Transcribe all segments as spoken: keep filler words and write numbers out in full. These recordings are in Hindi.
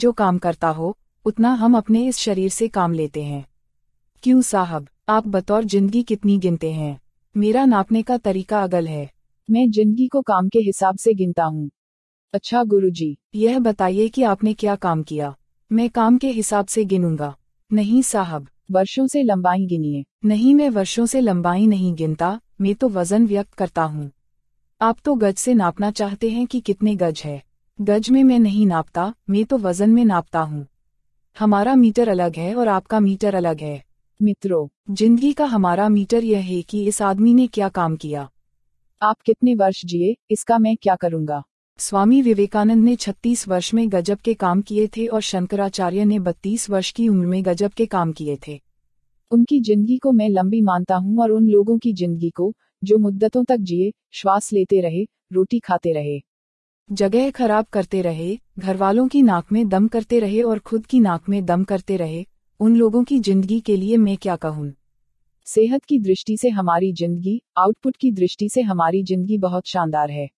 जो काम करता हो उतना हम अपने इस शरीर से काम लेते हैं। क्यों साहब, आप बतौर जिंदगी कितनी गिनते हैं? मेरा नापने का तरीका अगल है। मैं जिंदगी को काम के हिसाब से गिनता हूँ। अच्छा गुरुजी, यह बताइए कि आपने क्या काम किया। मैं काम के हिसाब से गिनूंगा। नहीं साहब, वर्षों से लंबाई गिनिए। नहीं, मैं वर्षों से लंबाई नहीं गिनता, मैं तो वजन व्यक्त करता हूँ। आप तो गज से नापना चाहते हैं कि कितने गज है। गज में मैं नहीं नापता, मैं तो वजन में नापता हूँ। हमारा मीटर अलग है और आपका मीटर अलग है। मित्रों, जिंदगी का हमारा मीटर यह है कि इस आदमी ने क्या काम किया। आप कितने वर्ष जिए, इसका मैं क्या करूँगा। स्वामी विवेकानंद ने छत्तीस वर्ष में गजब के काम किए थे और शंकराचार्य ने बत्तीस वर्ष की उम्र में गजब के काम किए थे। उनकी जिंदगी को मैं लंबी मानता हूँ और उन लोगों की जिंदगी को जो मुद्दतों तक जिए, श्वास लेते रहे, रोटी खाते रहे, जगह खराब करते रहे, घरवालों की नाक में दम करते रहे और खुद की नाक में दम करते रहे, उन लोगों की जिंदगी के लिए मैं क्या कहूँ। सेहत की दृष्टि से हमारी जिंदगी, आउटपुट की दृष्टि से हमारी जिंदगी बहुत शानदार है।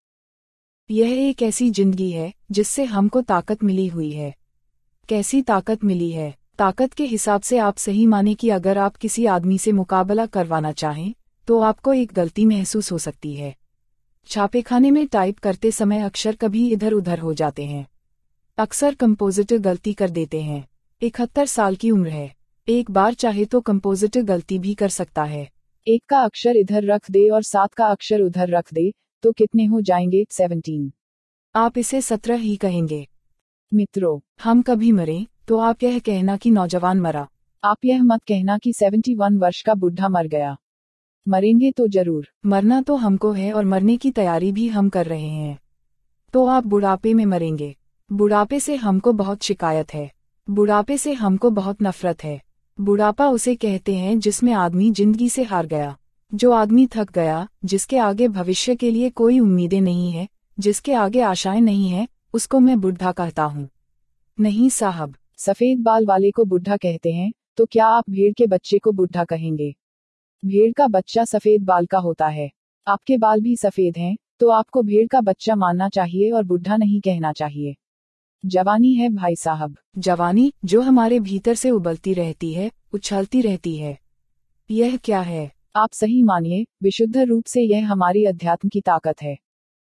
यह एक ऐसी जिंदगी है जिससे हमको ताकत मिली हुई है। कैसी ताकत मिली है? ताकत के हिसाब से आप सही माने कि अगर आप किसी आदमी से मुकाबला करवाना चाहें तो आपको एक गलती महसूस हो सकती है। छापेखाने में टाइप करते समय अक्षर कभी इधर उधर हो जाते हैं। अक्सर कंपोजिटर गलती कर देते हैं। इकहत्तर साल की उम्र है, एक बार चाहे तो कंपोजिटर गलती भी कर सकता है। एक का अक्षर इधर रख दे और सात का अक्षर उधर रख दे तो कितने हो जाएंगे? सत्रह। आप इसे सत्रह ही कहेंगे। मित्रों, हम कभी मरे तो आप यह कहना कि नौजवान मरा। आप यह मत कहना कि इकहत्तर वर्ष का बुढ़ा मर गया। मरेंगे तो जरूर। मरना तो हमको है और मरने की तैयारी भी हम कर रहे हैं। तो आप बुढ़ापे में मरेंगे। बुढ़ापे से हमको बहुत शिकायत है। बुढ़ापे से हमको बहुत नफरत है। बुढ़ापा उसे कहते हैं जिसमें आदमी जिंदगी से हार गया, जो आदमी थक गया, जिसके आगे भविष्य के लिए कोई उम्मीदें नहीं है, जिसके आगे आशाएं नहीं है, उसको मैं बुढ़ा कहता हूँ। नहीं साहब, सफेद बाल वाले को बुढ़ा कहते हैं, तो क्या आप भेड़ के बच्चे को बुढ़ा कहेंगे? भेड़ का बच्चा सफेद बाल का होता है। आपके बाल भी सफेद हैं, तो आपको भेड़ का बच्चा मानना चाहिए और बुढ़ा नहीं कहना चाहिए। जवानी है भाई साहब, जवानी जो हमारे भीतर से उबलती रहती है, उछलती रहती है। यह क्या है? आप सही मानिए, विशुद्ध रूप से यह हमारी अध्यात्म की ताकत है।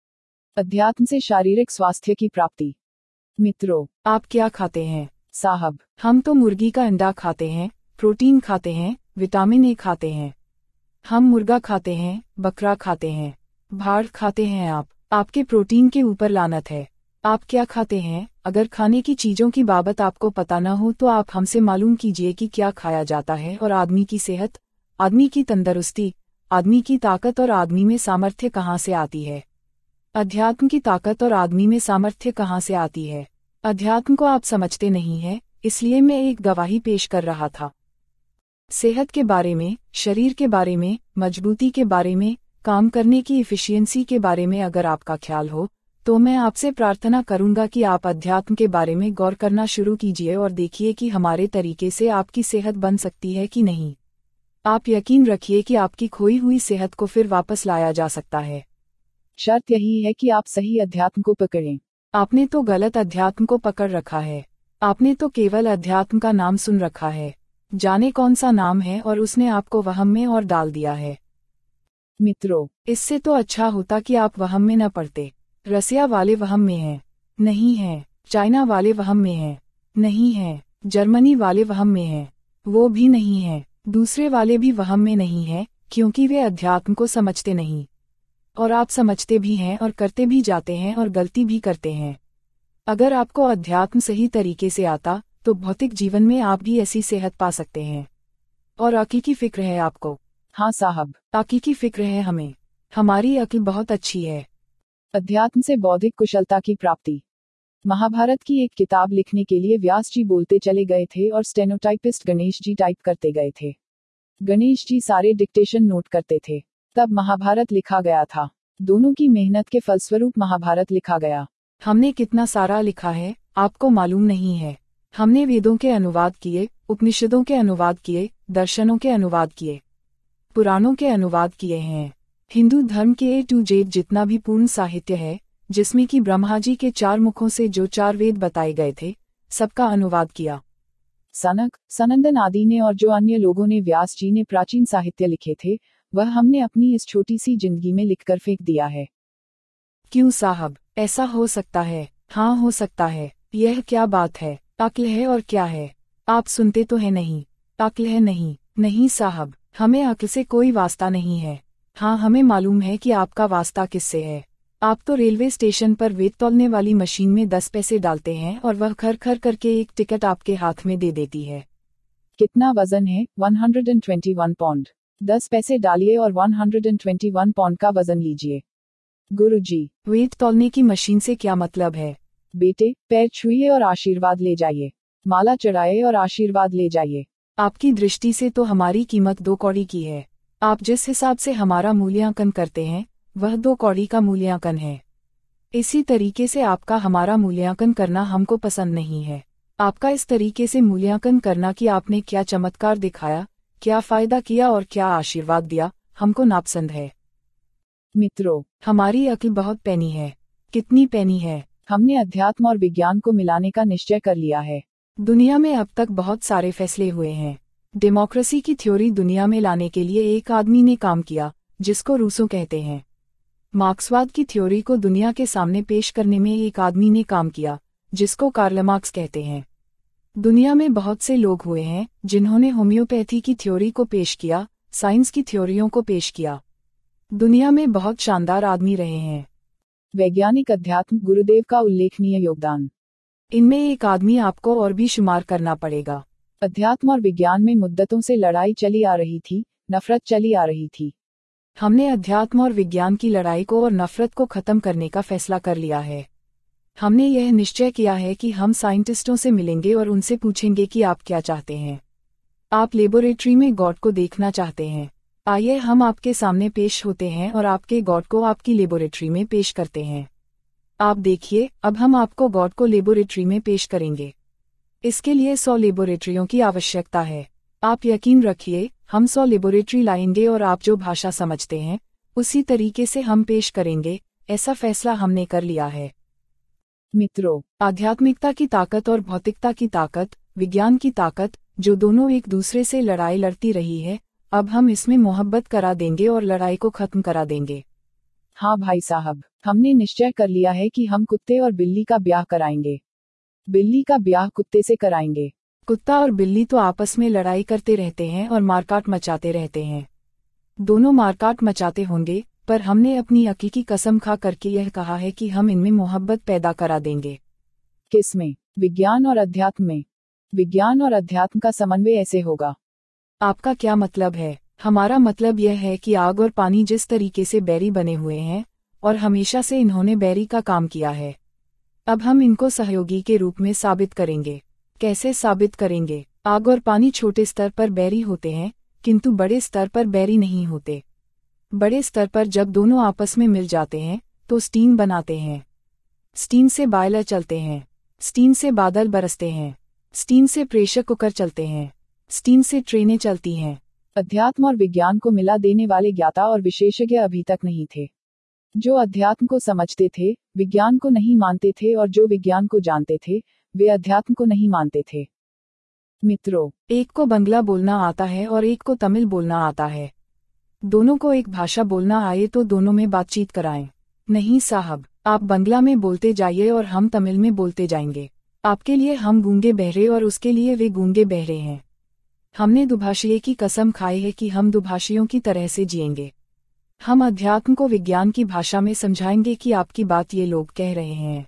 अध्यात्म से शारीरिक स्वास्थ्य की प्राप्ति। मित्रों, आप क्या खाते हैं? साहब, हम तो मुर्गी का अंडा खाते हैं, प्रोटीन खाते हैं, विटामिन ए खाते हैं। हम मुर्गा खाते हैं, बकरा खाते हैं, भाड़ खाते हैं। आप आपके प्रोटीन के ऊपर लानत है। आप क्या खाते हैं? अगर खाने की चीजों की बाबत आपको पता न हो तो आप हमसे मालूम कीजिए कि क्या खाया जाता है और आदमी की सेहत, आदमी की तंदुरुस्ती, आदमी की ताकत और आदमी में सामर्थ्य कहाँ से आती है। अध्यात्म की ताकत और आदमी में सामर्थ्य कहाँ से आती है। अध्यात्म को आप समझते नहीं हैं, इसलिए मैं एक गवाही पेश कर रहा था। सेहत के बारे में, शरीर के बारे में, मजबूती के बारे में, काम करने की इफिशियंसी के बारे में अगर आपका ख्याल हो तो मैं आपसे प्रार्थना करूंगा कि आप अध्यात्म के बारे में गौर करना शुरू कीजिए और देखिए कि हमारे तरीके से आपकी सेहत बन सकती है कि नहीं। आप यकीन रखिए कि आपकी खोई हुई सेहत को फिर वापस लाया जा सकता है। शर्त यही है कि आप सही अध्यात्म को पकड़ें। आपने तो गलत अध्यात्म को पकड़ रखा है। आपने तो केवल अध्यात्म का नाम सुन रखा है, जाने कौन सा नाम है, और उसने आपको वहम में और डाल दिया है। मित्रों, इससे तो अच्छा होता कि आप वहम में न पड़ते। रसिया वाले वहम में हैं, नहीं हैं। चाइना वाले वहम में हैं, नहीं हैं। जर्मनी वाले वहम में हैं, वो भी नहीं हैं। दूसरे वाले भी वहम में नहीं हैं, क्योंकि वे अध्यात्म को समझते नहीं। और आप समझते भी हैं और करते भी जाते हैं और गलती भी करते हैं। अगर आपको अध्यात्म सही तरीके से आता तो भौतिक जीवन में आप भी ऐसी सेहत पा सकते हैं। और अक्ल की फिक्र है आपको? हाँ साहब, अक्ल की फिक्र है हमें। हमारी अक्ल बहुत अच्छी है। अध्यात्म से बौद्धिक कुशलता की प्राप्ति। महाभारत की एक किताब लिखने के लिए व्यास जी बोलते चले गए थे और स्टेनोटाइपिस्ट गणेश जी टाइप करते गए थे। गणेश जी सारे डिक्टेशन नोट करते थे। तब महाभारत लिखा गया था। दोनों की मेहनत के फलस्वरूप महाभारत लिखा गया। हमने कितना सारा लिखा है आपको मालूम नहीं है। हमने वेदों के अनुवाद किए, उपनिषदों के अनुवाद किए, दर्शनों के अनुवाद किए, पुराणों के अनुवाद किए हैं। हिंदू धर्म के ए टू जेड जितना भी पूर्ण साहित्य है, जिसमें कि ब्रह्मा जी के चार मुखों से जो चार वेद बताए गए थे, सबका अनुवाद किया। सनक, सनंदन आदि ने और जो अन्य लोगों ने व्यास जी ने प्राचीन साहित्य लिखे थे, वह हमने अपनी इस छोटी सी जिंदगी में लिखकर फेंक दिया है। क्यों साहब, ऐसा हो सकता है? हाँ हो सकता है। यह क्या बात है? अक्ल है और क्या है? आप सुनते तो है नहीं? अक्ल है नहीं? नहीं साहब, हमें अक्ल से कोई वास्ता नहीं है। हाँ हमें मालूम है कि आपका वास्ता किससे है। आप तो रेलवे स्टेशन पर वेट तौलने वाली मशीन में दस पैसे डालते हैं और वह खर खर करके एक टिकट आपके हाथ में दे देती है। कितना वजन है? एक सौ इक्कीस पौंड। दस पैसे डालिए और एक सौ इक्कीस पौंड का वजन लीजिए। गुरुजी, वेट तौलने की मशीन से क्या मतलब है? बेटे, पैर छुइए और आशीर्वाद ले जाइए। माला चढ़ाए और आशीर्वाद ले जाइए। आपकी दृष्टि से तो हमारी कीमत दो कौड़ी की है। आप जिस हिसाब से हमारा मूल्यांकन करते हैं, वह दो कौड़ी का मूल्यांकन है। इसी तरीके से आपका हमारा मूल्यांकन करना हमको पसंद नहीं है। आपका इस तरीके से मूल्यांकन करना कि आपने क्या चमत्कार दिखाया, क्या फायदा किया और क्या आशीर्वाद दिया, हमको नापसंद है। मित्रों, हमारी अक्ल बहुत पैनी है। कितनी पैनी है? हमने अध्यात्म और विज्ञान को मिलाने का निश्चय कर लिया है। दुनिया में अब तक बहुत सारे फैसले हुए हैं। डेमोक्रेसी की थ्योरी दुनिया में लाने के लिए एक आदमी ने काम किया, जिसको रूसो कहते हैं। मार्क्सवाद की थ्योरी को दुनिया के सामने पेश करने में एक आदमी ने काम किया, जिसको कार्ल मार्क्स कहते हैं। दुनिया में बहुत से लोग हुए हैं जिन्होंने होम्योपैथी की थ्योरी को पेश किया, साइंस की थ्योरियों को पेश किया। दुनिया में बहुत शानदार आदमी रहे हैं। वैज्ञानिक अध्यात्म गुरुदेव का उल्लेखनीय योगदान। इनमें एक आदमी आपको और भी शुमार करना पड़ेगा। अध्यात्म और विज्ञान में मुद्दतों से लड़ाई चली आ रही थी, नफरत चली आ रही थी। हमने अध्यात्म और विज्ञान की लड़ाई को और नफरत को खत्म करने का फैसला कर लिया है। हमने यह निश्चय किया है कि हम साइंटिस्टों से मिलेंगे और उनसे पूछेंगे कि आप क्या चाहते हैं। आप लेबोरेटरी में गॉड को देखना चाहते हैं। आइए हम आपके सामने पेश होते हैं और आपके गॉड को आपकी लेबोरेटरी में पेश करते हैं। आप देखिए, अब हम आपको गॉड को लेबोरेटरी में पेश करेंगे। इसके लिए सौ लेबोरेटरियों की आवश्यकता है। आप यकीन रखिए, हम सौ लेबोरेटरी लाएंगे और आप जो भाषा समझते हैं, उसी तरीके से हम पेश करेंगे। ऐसा फैसला हमने कर लिया है। मित्रों, आध्यात्मिकता की ताकत और भौतिकता की ताकत, विज्ञान की ताकत, जो दोनों एक दूसरे से लड़ाई लड़ती रही है, अब हम इसमें मोहब्बत करा देंगे और लड़ाई को खत्म करा देंगे। हाँ भाई साहब, हमने निश्चय कर लिया है कि हम कुत्ते और बिल्ली का ब्याह कराएंगे। बिल्ली का ब्याह कुत्ते से कराएंगे। कुत्ता और बिल्ली तो आपस में लड़ाई करते रहते हैं और मारकाट मचाते रहते हैं। दोनों मारकाट मचाते होंगे, पर हमने अपनी अक्ल की कसम खा करके यह कहा है कि हम इनमें मोहब्बत पैदा करा देंगे। किसमें? विज्ञान और अध्यात्म में। विज्ञान और अध्यात्म का समन्वय ऐसे होगा। आपका क्या मतलब है? हमारा मतलब यह है कि आग और पानी जिस तरीके से बैरी बने हुए हैं, और हमेशा से इन्होंने बैरी का काम किया है, अब हम इनको सहयोगी के रूप में साबित करेंगे। कैसे साबित करेंगे? आग और पानी छोटे स्तर पर बैरी होते हैं, किंतु बड़े स्तर पर बैरी नहीं होते। बड़े स्तर पर जब दोनों आपस में मिल जाते हैं, तो स्टीम बनाते हैं। स्टीम से बॉयलर चलते हैं। स्टीम से बादल बरसते हैं। स्टीम से प्रेशर कुकर चलते हैं। स्टीम से ट्रेनें चलती हैं। अध्यात्म और विज्ञान को मिला देने वाले ज्ञाता और विशेषज्ञ अभी तक नहीं थे। जो अध्यात्म को समझते थे, विज्ञान को नहीं मानते थे, और जो विज्ञान को जानते थे, वे अध्यात्म को नहीं मानते थे। मित्रों, एक को बंगला बोलना आता है और एक को तमिल बोलना आता है। दोनों को एक भाषा बोलना आए तो दोनों में बातचीत कराएं। नहीं साहब, आप बंगला में बोलते जाइए और हम तमिल में बोलते जाएंगे। आपके लिए हम गूंगे बहरे और उसके लिए वे गूंगे बहरे हैं। हमने दुभाषिये की कसम खाई है कि हम दुभाषियों की तरह से जिएंगे। हम अध्यात्म को विज्ञान की भाषा में समझाएंगे कि आपकी बात ये लोग कह रहे हैं।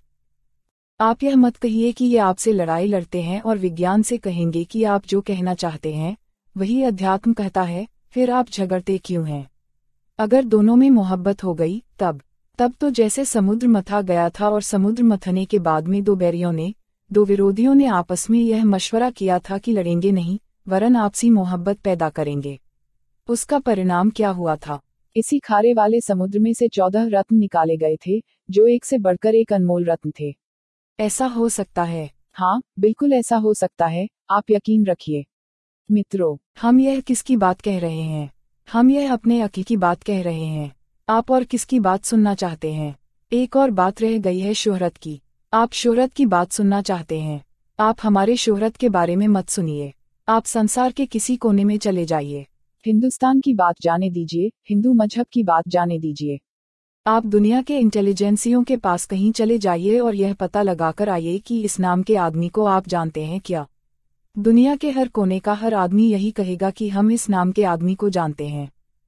आप यह मत कहिए कि ये आपसे लड़ाई लड़ते हैं, और विज्ञान से कहेंगे कि आप जो कहना चाहते हैं वही अध्यात्म कहता है, फिर आप झगड़ते क्यों हैं? अगर दोनों में मोहब्बत हो गई, तब तब तो जैसे समुद्र मथा गया था, और समुद्र मथने के बाद में दो बैरियों ने, दो विरोधियों ने आपस में यह मशवरा किया था कि लड़ेंगे नहीं, वरन आपसी मोहब्बत पैदा करेंगे। उसका परिणाम क्या हुआ था? इसी खारे वाले समुद्र में से चौदह रत्न निकाले गए थे, जो एक से बढ़कर एक अनमोल रत्न थे। ऐसा हो सकता है? हाँ, बिल्कुल ऐसा हो सकता है, आप यकीन रखिए। मित्रों, हम यह किसकी बात कह रहे हैं? हम यह अपने अक्ल की बात कह रहे हैं। आप और किसकी बात सुनना चाहते हैं? एक और बात रह गई है, शोहरत की। आप शोहरत की बात सुनना चाहते हैं। आप हमारे शोहरत के बारे में मत सुनिए। आप संसार के किसी कोने में चले जाइए। हिंदुस्तान की बात जाने दीजिए, हिंदू मजहब की बात जाने दीजिए। आप दुनिया के इंटेलिजेंसियों के पास कहीं चले जाइए और यह पता लगाकर आइए कि इस नाम के आदमी को आप जानते हैं क्या। दुनिया के हर कोने का हर आदमी यही कहेगा कि हम इस नाम के आदमी को जानते हैं।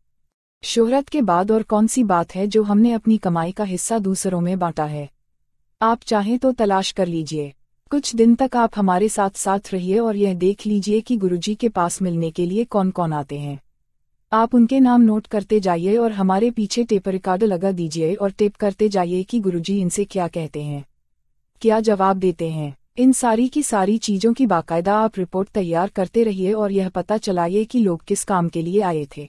शोहरत के बाद और कौन सी बात है जो हमने अपनी कमाई का हिस्सा दूसरों में बांटा है। आप चाहें तो तलाश कर लीजिए। कुछ दिन तक आप हमारे साथ साथ रहिए और यह देख लीजिए कि गुरुजी के पास मिलने के लिए कौन कौन आते हैं। आप उनके नाम नोट करते जाइए और हमारे पीछे टेप रिकॉर्ड लगा दीजिए और टेप करते जाइए कि गुरुजी इनसे क्या कहते हैं, क्या जवाब देते हैं। इन सारी की सारी चीजों की बाकायदा आप रिपोर्ट तैयार करते रहिए और यह पता चलाइए कि लोग किस काम के लिए आए थे।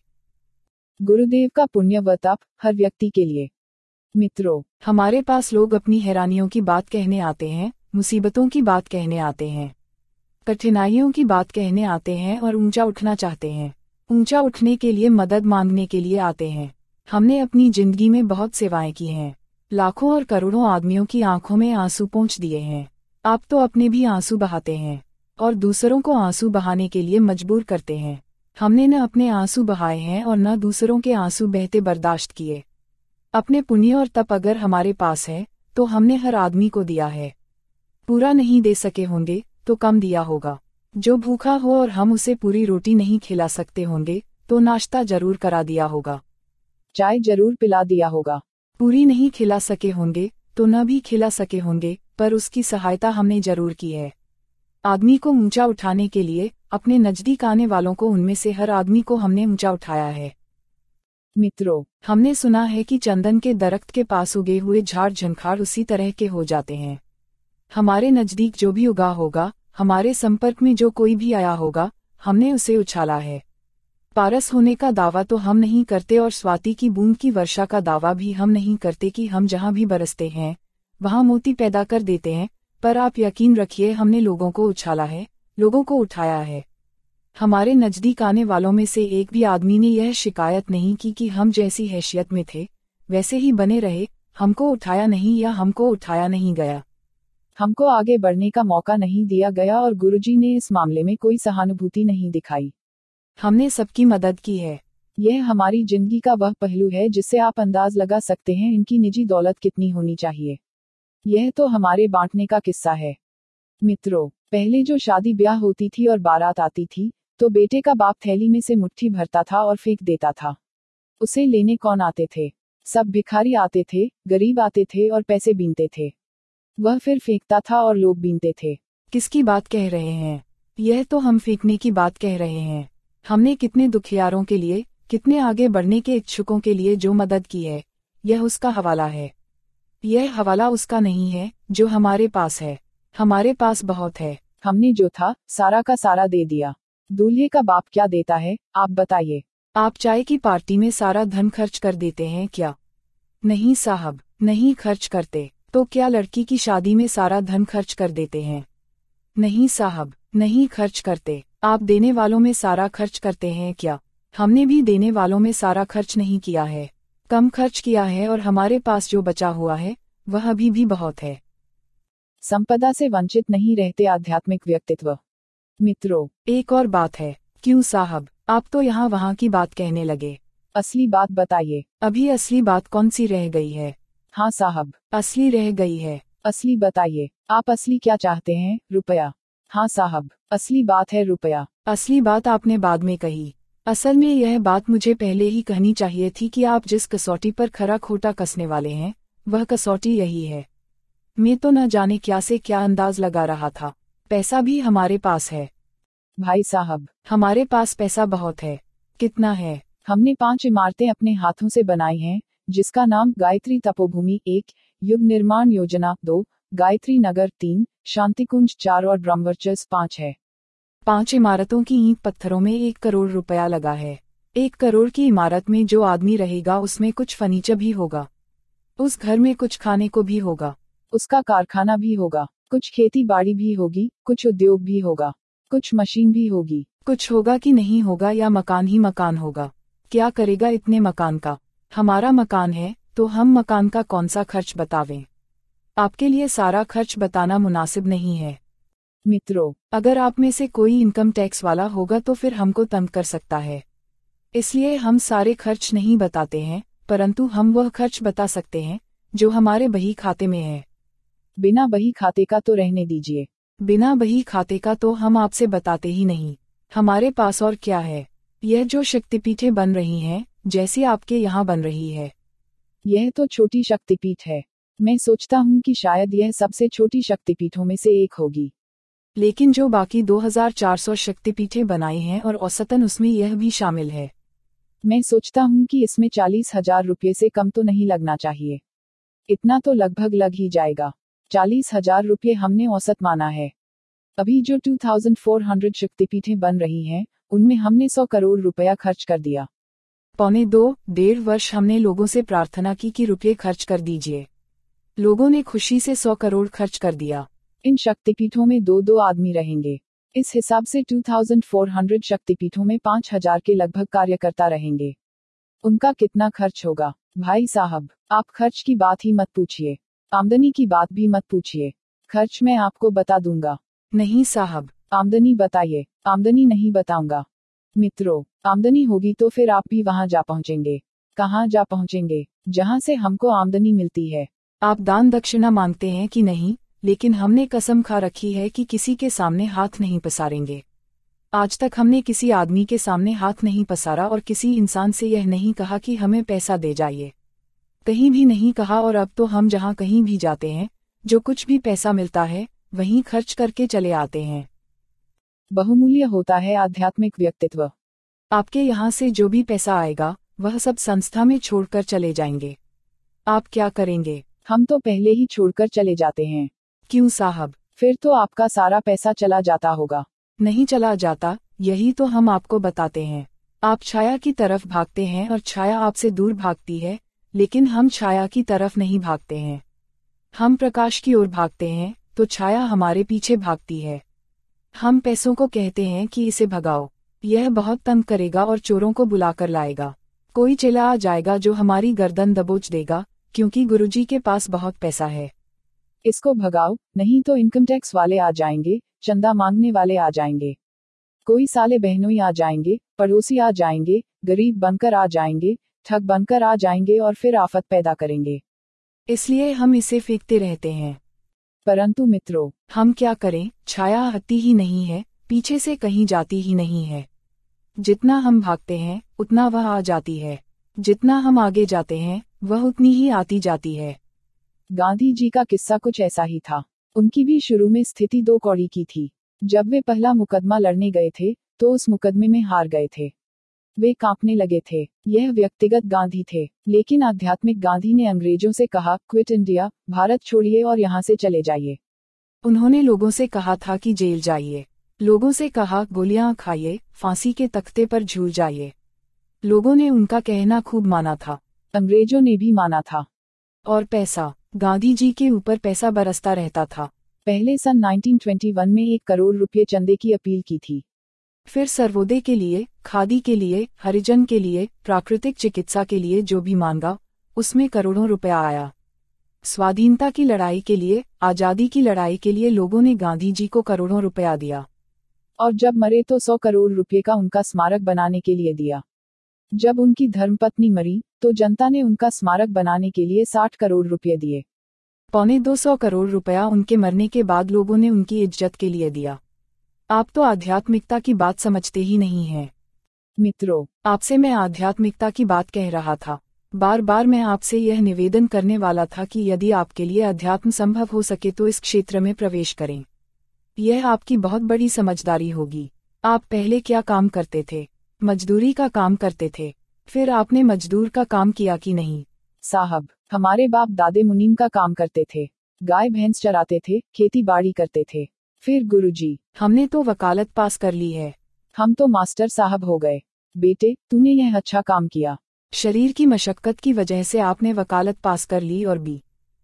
गुरुदेव का पुण्य व तप हर व्यक्ति के लिए। मित्रों, हमारे पास लोग अपनी हैरानियों की बात कहने आते हैं, मुसीबतों की बात कहने आते हैं, कठिनाइयों की बात कहने आते हैं और ऊंचा उठना चाहते हैं। ऊंचा उठने के लिए मदद मांगने के लिए आते हैं। हमने अपनी जिंदगी में बहुत सेवाएं की हैं। लाखों और करोड़ों आदमियों की आंखों में आंसू पोंछ दिए हैं। आप तो अपने भी आंसू बहाते हैं और दूसरों को आंसू बहाने के लिए मजबूर करते हैं। हमने न अपने आंसू बहाए हैं और न दूसरों के आंसू बहते बर्दाश्त किए। अपने पुण्य और तप अगर हमारे पास है तो हमने हर आदमी को दिया है। पूरा नहीं दे सके होंगे तो कम दिया होगा। जो भूखा हो और हम उसे पूरी रोटी नहीं खिला सकते होंगे तो नाश्ता जरूर करा दिया होगा, चाय जरूर पिला दिया होगा। पूरी नहीं खिला सके होंगे तो न भी खिला सके होंगे, पर उसकी सहायता हमने जरूर की है। आदमी को ऊंचा उठाने के लिए अपने नजदीक आने वालों को उनमें से हर आदमी को हमने ऊंचा उठाया है। मित्रों, हमने सुना है कि चंदन के दरख्त के पास उगे हुए झाड़ झंखाड़ उसी तरह के हो जाते हैं। हमारे नजदीक जो भी उगा होगा, हमारे संपर्क में जो कोई भी आया होगा, हमने उसे उछाला है। पारस होने का दावा तो हम नहीं करते और स्वाति की बूंद की वर्षा का दावा भी हम नहीं करते कि हम जहां भी बरसते हैं वहां मोती पैदा कर देते हैं, पर आप यकीन रखिए हमने लोगों को उछाला है, लोगों को उठाया है। हमारे नजदीक आने वालों में से एक भी आदमी ने यह शिकायत नहीं की कि हम जैसी हैसियत में थे वैसे ही बने रहे, हमको उठाया नहीं या हमको उठाया नहीं गया, हमको आगे बढ़ने का मौका नहीं दिया गया और गुरुजी ने इस मामले में कोई सहानुभूति नहीं दिखाई। हमने सबकी मदद की है। यह हमारी जिंदगी का वह पहलू है जिससे आप अंदाज लगा सकते हैं इनकी निजी दौलत कितनी होनी चाहिए। यह तो हमारे बांटने का किस्सा है। मित्रों, पहले जो शादी ब्याह होती थी और बारात आती थी तो बेटे का बाप थैली में से मुट्ठी भरता था और फेंक देता था। उसे लेने कौन आते थे? सब भिखारी आते थे, गरीब आते थे और पैसे बीनते थे। वह फिर फेंकता था और लोग बीनते थे। किसकी बात कह रहे हैं? यह तो हम फेंकने की बात कह रहे हैं। हमने कितने दुखियारों के लिए, कितने आगे बढ़ने के इच्छुकों के लिए जो मदद की है, यह उसका हवाला है। यह हवाला उसका नहीं है जो हमारे पास है। हमारे पास बहुत है। हमने जो था सारा का सारा दे दिया। दूल्हे का बाप क्या देता है, आप बताइए? आप चाय की पार्टी में सारा धन खर्च कर देते हैं क्या? नहीं साहब, नहीं खर्च करते। तो क्या लड़की की शादी में सारा धन खर्च कर देते हैं? नहीं साहब, नहीं खर्च करते। आप देने वालों में सारा खर्च करते हैं क्या? हमने भी देने वालों में सारा खर्च नहीं किया है, कम खर्च किया है और हमारे पास जो बचा हुआ है वह अभी भी बहुत है। संपदा से वंचित नहीं रहते आध्यात्मिक व्यक्तित्व। मित्रों, एक और बात है। क्यों साहब, आप तो यहाँ वहाँ की बात कहने लगे। असली बात बताइए। अभी असली बात कौन सी रह गई है? हाँ साहब, असली रह गई है। असली बताइए। आप असली क्या चाहते हैं? रुपया। हाँ साहब, असली बात है रुपया। असली बात आपने बाद में कही। असल में यह बात मुझे पहले ही कहनी चाहिए थी कि आप जिस कसौटी पर खरा खोटा कसने वाले हैं वह कसौटी यही है। मैं तो न जाने क्या से क्या अंदाज लगा रहा था। पैसा भी हमारे पास है भाई साहब। हमारे पास पैसा बहुत है। कितना है? हमने पांच इमारतें अपने हाथों से बनाई हैं, जिसका नाम गायत्री तपोभूमि एक, युग निर्माण योजना दो, गायत्री नगर तीन, शांतिकुंज चार और ब्रह्मवर्चस्व पाँच है। पांच इमारतों की ईंट पत्थरों में एक करोड़ रुपया लगा है। एक करोड़ की इमारत में जो आदमी रहेगा उसमें कुछ फर्नीचर भी होगा, उस घर में कुछ खाने को भी होगा, उसका कारखाना भी होगा, कुछ खेती बाड़ी भी होगी, कुछ उद्योग भी होगा, कुछ मशीन भी होगी। कुछ होगा कि नहीं होगा या मकान ही मकान होगा? क्या करेगा इतने मकान का? हमारा मकान है तो हम मकान का कौन सा खर्च बतावें? आपके लिए सारा खर्च बताना मुनासिब नहीं है। मित्रों, अगर आप में से कोई इनकम टैक्स वाला होगा तो फिर हमको तंग कर सकता है, इसलिए हम सारे खर्च नहीं बताते हैं, परंतु हम वह खर्च बता सकते हैं जो हमारे बही खाते में है। बिना बही खाते का तो रहने दीजिए। बिना बही खाते का तो हम आपसे बताते ही नहीं। हमारे पास और क्या है? यह जो शक्तिपीठें बन रही हैं, जैसी आपके यहाँ बन रही है, यह तो छोटी शक्तिपीठ है। मैं सोचता हूँ कि शायद यह सबसे छोटी शक्तिपीठों में से एक होगी। लेकिन जो बाकी दो हज़ार चार सौ शक्तिपीठें बनाई हैं और औसतन उसमें यह भी शामिल है। मैं सोचता हूँ कि इसमें चालीस हजार रुपये से कम तो नहीं लगना चाहिए। इतना तो लगभग लग ही जाएगा। चालीस हजार रुपये हमने औसत माना है। अभी जो चौबीस सौ शक्तिपीठें बन रही हैं, उनमें हमने सौ करोड़ रुपया खर्च कर दिया। पौने दो डेढ़ वर्ष हमने लोगों से प्रार्थना की कि रुपये खर्च कर दीजिए। लोगों ने खुशी से सौ करोड़ खर्च कर दिया। इन शक्तिपीठों में दो दो आदमी रहेंगे। इस हिसाब से चौबीस सौ शक्तिपीठों में पाँच हजार के लगभग कार्यकर्ता रहेंगे। उनका कितना खर्च होगा? भाई साहब, आप खर्च की बात ही मत पूछिए, आमदनी की बात भी मत पूछिए। खर्च मैं आपको बता दूंगा। नहीं साहब, आमदनी बताइए। आमदनी नहीं बताऊंगा। मित्रों, आमदनी होगी तो फिर आप भी वहां जा पहुंचेंगे। कहाँ जा पहुंचेंगे? जहां से हमको आमदनी मिलती है। आप दान दक्षिणा मांगते हैं कि नहीं, लेकिन हमने कसम खा रखी है कि किसी के सामने हाथ नहीं पसारेंगे। आज तक हमने किसी आदमी के सामने हाथ नहीं पसारा और किसी इंसान से यह नहीं कहा कि हमें पैसा दे जाइए। कहीं भी नहीं कहा। और अब तो हम जहां कहीं भी जाते हैं, जो कुछ भी पैसा मिलता है वहीं खर्च करके चले आते हैं। बहुमूल्य होता है आध्यात्मिक व्यक्तित्व। आपके यहाँ से जो भी पैसा आएगा वह सब संस्था में छोड़कर चले जाएंगे। आप क्या करेंगे? हम तो पहले ही छोड़कर चले जाते हैं। क्यों साहब? फिर तो आपका सारा पैसा चला जाता होगा। नहीं चला जाता, यही तो हम आपको बताते हैं। आप छाया की तरफ भागते हैं और छाया आपसे दूर भागती है, लेकिन हम छाया की तरफ नहीं भागते हैं। हम प्रकाश की ओर भागते हैं तो छाया हमारे पीछे भागती है। हम पैसों को कहते हैं कि इसे भगाओ, यह बहुत तंग करेगा और चोरों को बुलाकर लाएगा। कोई चेला आ जाएगा जो हमारी गर्दन दबोच देगा, क्योंकि गुरुजी के पास बहुत पैसा है। इसको भगाओ, नहीं तो इनकम टैक्स वाले आ जाएंगे, चंदा मांगने वाले आ जाएंगे, कोई साले बहनोई आ जाएंगे, पड़ोसी आ जाएंगे, गरीब बनकर आ जाएंगे, ठग बनकर आ जाएंगे और फिर आफत पैदा करेंगे। इसलिए हम इसे फेंकते रहते हैं। परंतु मित्रों, हम क्या करें? छाया हटती ही नहीं है, पीछे से कहीं जाती ही नहीं है। जितना हम भागते हैं उतना वह आ जाती है, जितना हम आगे जाते हैं वह उतनी ही आती जाती है। गांधी जी का किस्सा कुछ ऐसा ही था। उनकी भी शुरू में स्थिति दो कौड़ी की थी। जब वे पहला मुकदमा लड़ने गए थे तो उस मुकदमे में हार गए थे। वे कांपने लगे थे। यह व्यक्तिगत गांधी थे, लेकिन आध्यात्मिक गांधी ने अंग्रेजों से कहा, क्विट इंडिया, भारत छोड़िए और यहाँ से चले जाइए। उन्होंने लोगों से कहा था कि जेल जाइए। लोगों से कहा गोलियां खाइए, फांसी के तख्ते पर झूल जाइए। लोगों ने उनका कहना खूब माना था। अंग्रेजों ने भी माना था। और पैसा, गांधी जी के ऊपर पैसा बरसता रहता था। पहले सन उन्नीस सौ इक्कीस में एक करोड़ रुपए चंदे की अपील की थी। फिर सर्वोदय के लिए, खादी के लिए, हरिजन के लिए, प्राकृतिक चिकित्सा के लिए जो भी मांगा, उसमें करोड़ों रुपया आया। स्वाधीनता की लड़ाई के लिए, आजादी की लड़ाई के लिए लोगों ने गांधी जी को करोड़ों रुपया दिया। और जब मरे तो सौ करोड़ रुपए का उनका स्मारक बनाने के लिए दिया। जब उनकी धर्मपत्नी मरी तो जनता ने उनका स्मारक बनाने के लिए साठ करोड़ रुपए दिए। पौने दो सौ करोड़ रुपया उनके मरने के बाद लोगों ने उनकी इज्जत के लिए दिया। आप तो आध्यात्मिकता की बात समझते ही नहीं हैं। मित्रों, आपसे मैं आध्यात्मिकता की बात कह रहा था। बार बार मैं आपसे यह निवेदन करने वाला था कि यदि आपके लिए अध्यात्म संभव हो सके तो इस क्षेत्र में प्रवेश करें। यह आपकी बहुत बड़ी समझदारी होगी। आप पहले क्या काम करते थे? मजदूरी का काम करते थे। फिर आपने मजदूर का काम किया कि नहीं? साहब, हमारे बाप दादे मुनीम का काम करते थे, गाय भैंस चराते थे, खेती बाड़ी करते थे। फिर गुरुजी, हमने तो वकालत पास कर ली है। हम तो मास्टर साहब हो गए। बेटे, तूने यह अच्छा काम किया। शरीर की मशक्कत की वजह से आपने वकालत पास कर ली और बी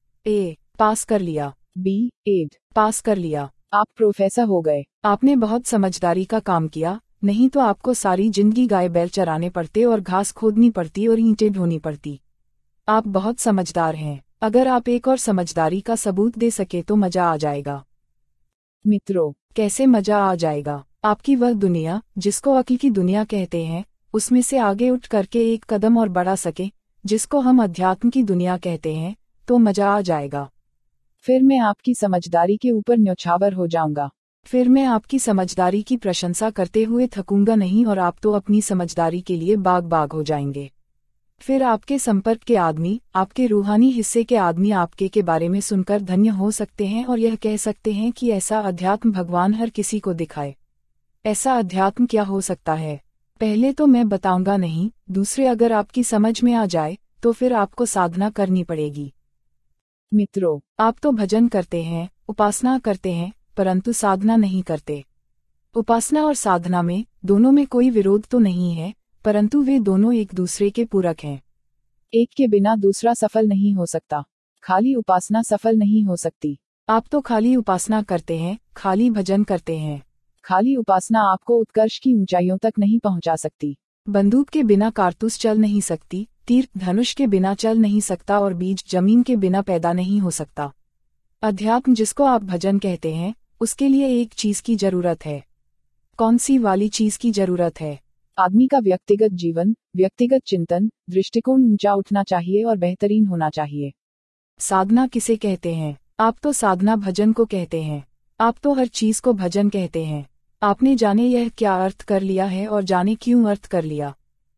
ए पास कर लिया, बी एड पास कर लिया। आप प्रोफेसर हो गए। आपने बहुत समझदारी का काम किया, नहीं तो आपको सारी जिंदगी गाय बैल चराने पड़ते और घास खोदनी पड़ती और ईंटें ढोनी पड़ती। आप बहुत समझदार हैं। अगर आप एक और समझदारी का सबूत दे सके तो मजा आ जाएगा। मित्रों, कैसे मजा आ जाएगा। आपकी वह दुनिया जिसको अक्ल की दुनिया कहते हैं, उसमें से आगे उठ करके एक कदम और बढ़ा सके, जिसको हम अध्यात्म की दुनिया कहते हैं, तो मजा आ जाएगा। फिर मैं आपकी समझदारी के ऊपर न्यौछावर हो जाऊंगा। फिर मैं आपकी समझदारी की प्रशंसा करते हुए थकूंगा नहीं और आप तो अपनी समझदारी के लिए बाग बाग हो जाएंगे। फिर आपके संपर्क के आदमी, आपके रूहानी हिस्से के आदमी आपके के बारे में सुनकर धन्य हो सकते हैं और यह कह सकते हैं कि ऐसा अध्यात्म भगवान हर किसी को दिखाए। ऐसा अध्यात्म क्या हो सकता है? पहले तो मैं बताऊंगा नहीं, दूसरे अगर आपकी समझ में आ जाए तो फिर आपको साधना करनी पड़ेगी। मित्रों, आप तो भजन करते हैं, उपासना करते हैं, परंतु साधना नहीं करते। उपासना और साधना में दोनों में कोई विरोध तो नहीं है, परंतु वे दोनों एक दूसरे के पूरक हैं। एक के बिना दूसरा सफल नहीं हो सकता। खाली उपासना सफल नहीं हो सकती। आप तो खाली उपासना करते हैं, खाली भजन करते हैं। खाली उपासना आपको उत्कर्ष की ऊंचाइयों तक नहीं पहुंचा सकती। बंदूक के बिना कारतूस चल नहीं सकती, तीर धनुष के बिना चल नहीं सकता और बीज जमीन के बिना पैदा नहीं हो सकता। अध्यात्म जिसको आप भजन कहते हैं, उसके लिए एक चीज की जरूरत है। कौन सी वाली चीज की जरूरत है? आदमी का व्यक्तिगत जीवन, व्यक्तिगत चिंतन, दृष्टिकोण ऊंचा उठना चाहिए और बेहतरीन होना चाहिए। साधना किसे कहते हैं? आप तो साधना भजन को कहते हैं। आप तो हर चीज को भजन कहते हैं। आपने जाने यह क्या अर्थ कर लिया है और जाने क्यों अर्थ कर लिया।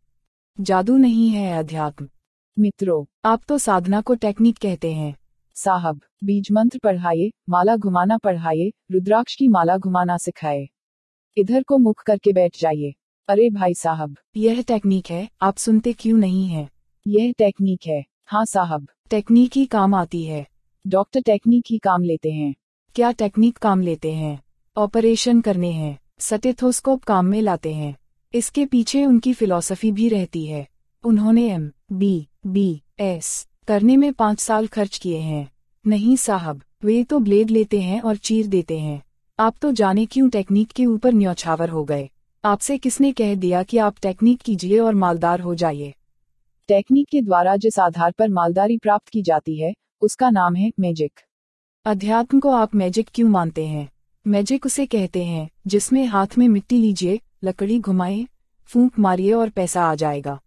जादू नहीं है अध्यात्म। मित्रों, आप तो साधना को टेक्निक कहते हैं। साहब, बीज मंत्र पढ़ाइए, माला घुमाना पढ़ाइए, रुद्राक्ष की माला घुमाना सिखाए। इधर को मुख करके बैठ जाइए। अरे भाई साहब, यह टेक्निक है, आप सुनते क्यों नहीं हैं? यह टेक्निक है। हाँ साहब, टेक्निक ही काम आती है। डॉक्टर टेक्निक ही काम लेते हैं। क्या टेक्निक काम लेते हैं? ऑपरेशन करने हैं, स्टेथोस्कोप काम में लाते हैं। इसके पीछे उनकी फिलॉसफी भी रहती है। उन्होंने एम बी बी एस करने में पाँच साल खर्च किए हैं। नहीं साहब, वे तो ब्लेड लेते हैं और चीर देते हैं। आप तो जाने क्यों टेक्निक के ऊपर न्यौछावर हो गए। आपसे किसने कह दिया कि आप टेक्निक कीजिए और मालदार हो जाइए? टेक्निक के द्वारा जिस आधार पर मालदारी प्राप्त की जाती है, उसका नाम है मैजिक। अध्यात्म को आप मैजिक क्यों मानते हैं? मैजिक उसे कहते हैं जिसमें हाथ में मिट्टी लीजिए, लकड़ी घुमाए, फूंक मारिए और पैसा आ जाएगा।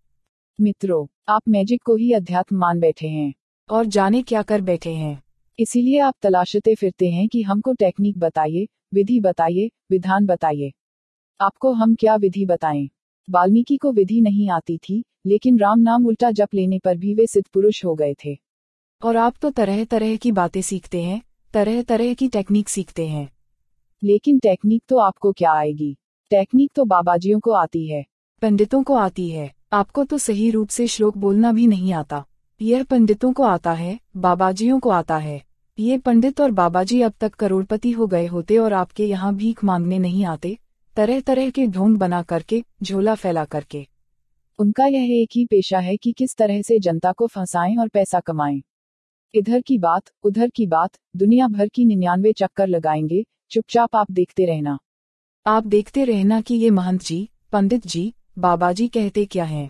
मित्रों, आप मैजिक को ही अध्यात्म मान बैठे हैं और जाने क्या कर बैठे हैं। इसीलिए आप तलाशते फिरते हैं कि हमको टेक्निक बताइए, विधि बताइए, विधान बताइए। आपको हम क्या विधि बताएं? वाल्मीकि को विधि नहीं आती थी, लेकिन राम नाम उल्टा जप लेने पर भी वे सिद्ध पुरुष हो गए थे। और आप तो तरह तरह की बातें सीखते हैं, तरह तरह की टेक्निक सीखते हैं। लेकिन टेक्निक तो आपको क्या आएगी? टेक्निक तो बाबाजियों को आती है, पंडितों को आती है। आपको तो सही रूप से श्लोक बोलना भी नहीं आता। यह पंडितों को आता है, बाबाजियों को आता है। ये पंडित और बाबाजी अब तक करोड़पति हो गए होते और आपके यहाँ भीख मांगने नहीं आते, तरह तरह के ढोंग बना करके, झोला फैला करके। उनका यह एक ही पेशा है कि किस तरह से जनता को फंसाएं और पैसा कमाएं। इधर की बात, उधर की बात, दुनिया भर की निन्यानवे चक्कर लगाएंगे। चुपचाप आप देखते रहना। आप देखते रहना कि ये महंत जी, पंडित जी, बाबाजी कहते क्या हैं।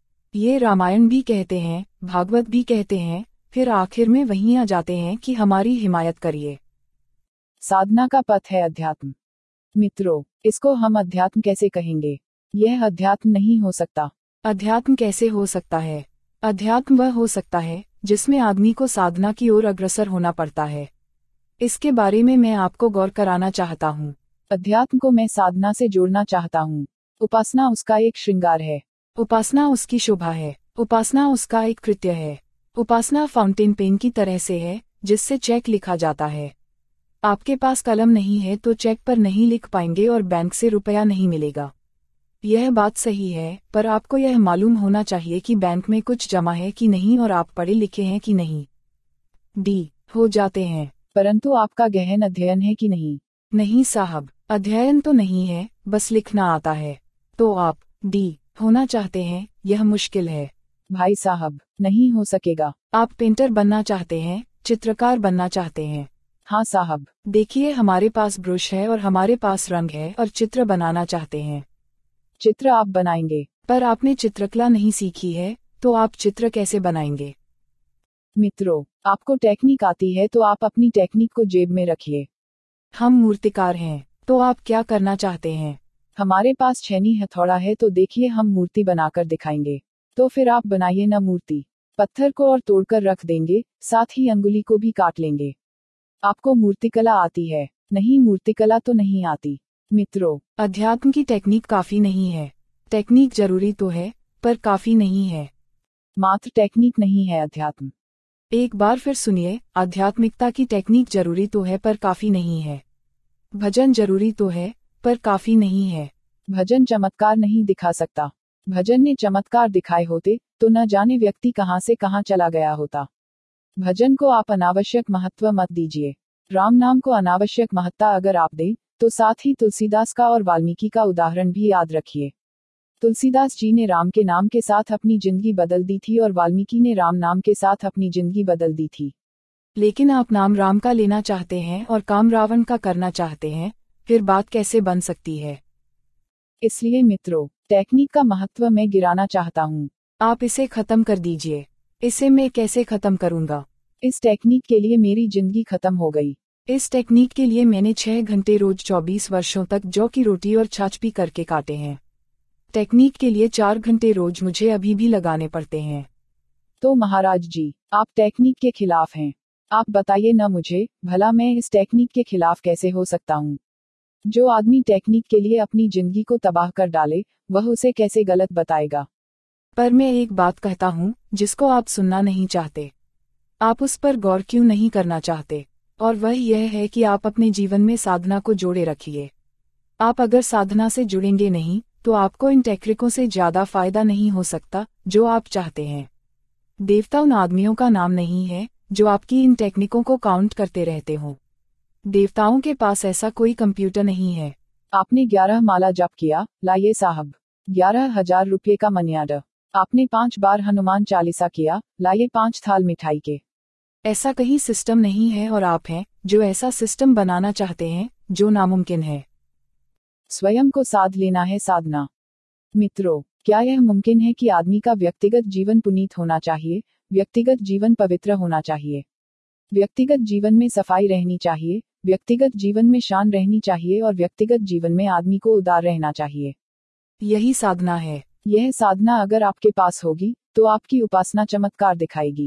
ये रामायण भी कहते हैं, भागवत भी कहते हैं, फिर आखिर में वहीं आ जाते हैं कि हमारी हिमायत करिए। साधना का पथ है अध्यात्म। मित्रों, इसको हम अध्यात्म कैसे कहेंगे? यह अध्यात्म नहीं हो सकता। अध्यात्म कैसे हो सकता है? अध्यात्म वह हो सकता है जिसमें आदमी को साधना की ओर अग्रसर होना पड़ता है। इसके बारे में मैं आपको गौर कराना चाहता हूँ। अध्यात्म को मैं साधना से जोड़ना चाहता हूँ। उपासना उसका एक श्रृंगार है। उपासना उसकी शोभा है। उपासना उसका एक कृत्य है। उपासना फाउंटेन पेन की तरह से है, जिससे चेक लिखा जाता है। आपके पास कलम नहीं है तो चेक पर नहीं लिख पाएंगे और बैंक से रुपया नहीं मिलेगा। यह बात सही है, पर आपको यह मालूम होना चाहिए कि बैंक में कुछ जमा है कि नहीं और आप पढ़े लिखे हैं कि नहीं। डी हो जाते हैं, परंतु आपका गहन अध्ययन है कि नहीं? नहीं साहब, अध्ययन तो नहीं है, बस लिखना आता है। तो आप डी होना चाहते हैं, यह मुश्किल है। भाई साहब, नहीं हो सकेगा। आप पेंटर बनना चाहते हैं, चित्रकार बनना चाहते हैं। हाँ साहब, देखिए हमारे पास ब्रश है और हमारे पास रंग है और चित्र बनाना चाहते हैं। चित्र आप बनाएंगे, पर आपने चित्रकला नहीं सीखी है, तो आप चित्र कैसे बनाएंगे? मित्रों, आपको टेक्निक आती है तो आप अपनी टेक्निक को जेब में रखिए। हम मूर्तिकार हैं, तो आप क्या करना चाहते हैं? हमारे पास छेनी हथौड़ा है तो देखिए हम मूर्ति बनाकर दिखाएंगे। तो फिर आप बनाइए ना मूर्ति। पत्थर को और तोड़कर रख देंगे, साथ ही अंगुली को भी काट लेंगे। आपको मूर्तिकला आती है? नहीं, मूर्तिकला तो नहीं आती। मित्रों, अध्यात्म की टेक्निक काफी नहीं है। टेक्निक जरूरी तो है, पर काफी नहीं है। मात्र टेक्निक नहीं है अध्यात्म। एक बार फिर सुनिए, आध्यात्मिकता की टेक्निक जरूरी तो है पर काफी नहीं है। भजन जरूरी तो है, पर काफी नहीं है। भजन चमत्कार नहीं दिखा सकता। भजन ने चमत्कार दिखाए होते तो न जाने व्यक्ति कहां से कहां चला गया होता। भजन को आप अनावश्यक महत्व मत दीजिए। राम नाम को अनावश्यक महत्ता अगर आप दें, तो साथ ही तुलसीदास का और वाल्मीकि का उदाहरण भी याद रखिए। तुलसीदास जी ने राम के नाम के साथ अपनी जिंदगी बदल दी थी और वाल्मीकि ने राम नाम के साथ अपनी जिंदगी बदल दी थी। लेकिन आप नाम राम का लेना चाहते हैं और काम रावण का करना चाहते हैं, फिर बात कैसे बन सकती है? इसलिए मित्रों, टेक्निक का महत्व मैं गिराना चाहता हूँ। आप इसे खत्म कर दीजिए। इसे मैं कैसे खत्म करूंगा? इस टेक्निक के लिए मेरी जिंदगी खत्म हो गई। इस टेक्निक के लिए मैंने छह घंटे रोज चौबीस वर्षों तक जौ की रोटी और छाछ पी करके काटे हैं। टेक्निक के लिए चार घंटे रोज मुझे अभी भी लगाने पड़ते हैं। तो महाराज जी, आप टेक्निक के खिलाफ हैं। आप बताइए न मुझे, भला मैं इस टेक्निक के खिलाफ कैसे हो सकता हूँ? जो आदमी टेक्निक के लिए अपनी जिंदगी को तबाह कर डाले, वह उसे कैसे गलत बताएगा? पर मैं एक बात कहता हूँ, जिसको आप सुनना नहीं चाहते। आप उस पर गौर क्यों नहीं करना चाहते? और वह यह है कि आप अपने जीवन में साधना को जोड़े रखिए। आप अगर साधना से जुड़ेंगे नहीं, तो आपको इन टेक्निकों से ज्यादा फायदा नहीं हो सकता जो आप चाहते हैं। देवता उन आदमियों का नाम नहीं है जो आपकी इन टेक्निकों को काउंट करते रहते हों। देवताओं के पास ऐसा कोई कंप्यूटर नहीं है। आपने ग्यारह माला जप किया, लाइए साहब ग्यारह हजार रुपये का मनियार्डर। आपने पांच बार हनुमान चालीसा किया, लाइए पांच थाल मिठाई के। ऐसा कहीं सिस्टम नहीं है और आप हैं जो ऐसा सिस्टम बनाना चाहते हैं जो नामुमकिन है। स्वयं को साध लेना है साधना। मित्रों, क्या यह मुमकिन है कि आदमी का व्यक्तिगत जीवन पुनीत होना चाहिए, व्यक्तिगत जीवन पवित्र होना चाहिए, व्यक्तिगत जीवन में सफाई रहनी चाहिए, व्यक्तिगत जीवन में शान रहनी चाहिए और व्यक्तिगत जीवन में आदमी को उदार रहना चाहिए? यही साधना है। यह साधना अगर आपके पास होगी तो आपकी उपासना चमत्कार दिखाएगी।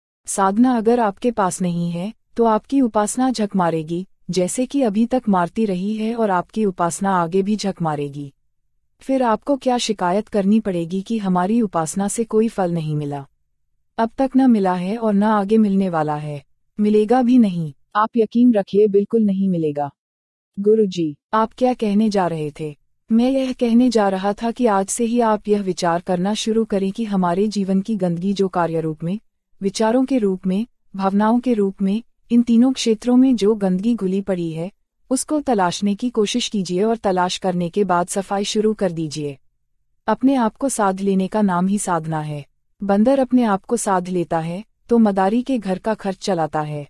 साधना अगर आपके पास नहीं है तो आपकी उपासना झक मारेगी, जैसे कि अभी तक मारती रही है, और आपकी उपासना आगे भी झक मारेगी। फिर आपको क्या शिकायत करनी पड़ेगी कि हमारी उपासना से कोई फल नहीं मिला? अब तक न मिला है और न आगे मिलने वाला है, मिलेगा भी नहीं। आप यकीन रखिए, बिल्कुल नहीं मिलेगा। गुरुजी, आप क्या कहने जा रहे थे? मैं यह कहने जा रहा था कि आज से ही आप यह विचार करना शुरू करें कि हमारे जीवन की गंदगी जो कार्य रूप में, विचारों के रूप में, भावनाओं के रूप में, इन तीनों क्षेत्रों में जो गंदगी घुली पड़ी है, उसको तलाशने की कोशिश कीजिए और तलाश करने के बाद सफाई शुरू कर दीजिए। अपने आप को साध लेने का नाम ही साधना है। बंदर अपने आप को साध लेता है तो मदारी के घर का खर्च चलाता है।